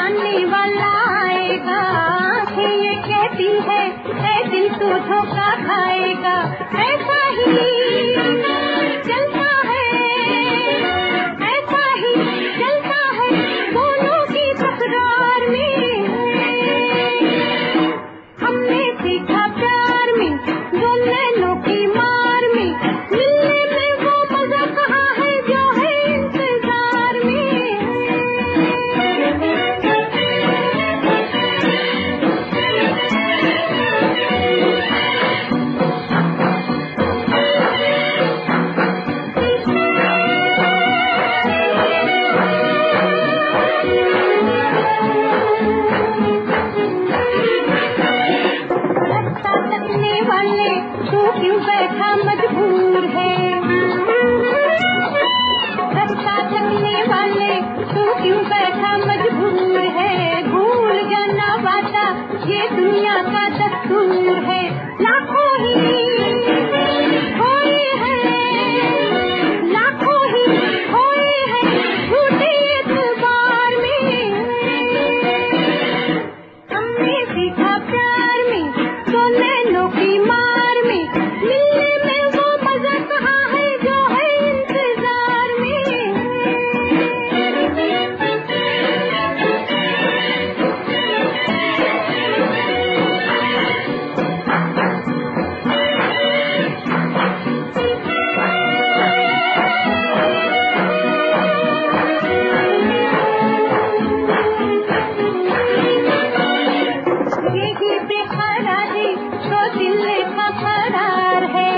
जानने वाला आएगा। आँखें ये कहती है ऐ दिल तू धोखा खाएगा। ऐसा ही चलता है, ऐसा ही चलता है दोनों की तकरार में। हमने सीखा प्यार में दो नैनों की मार में, मिलने में वो मजा कहाँ है जो है इंतजार में। रास्ता तकने वाले तू क्यों बैठा मजबूर है। रास्ता तकने वाले तू क्यों बैठा मजबूर है। भूल जाना वादा ये दुनिया का दस्तूर है। लाखों ही खोए हैं, लाखों ही खोए हैं झूठे एतबार में। हमने सीखा प्यार में दो नैनों की मार में, मिलने में वो मजा कहाँ है जो है इंतजार में। यही बेकरारी तो दिल का करार है।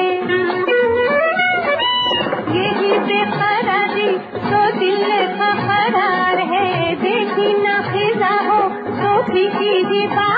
यही बेकरारी तो दिल का करार है। देखी ना खिजा हो तो भी कीजिए बात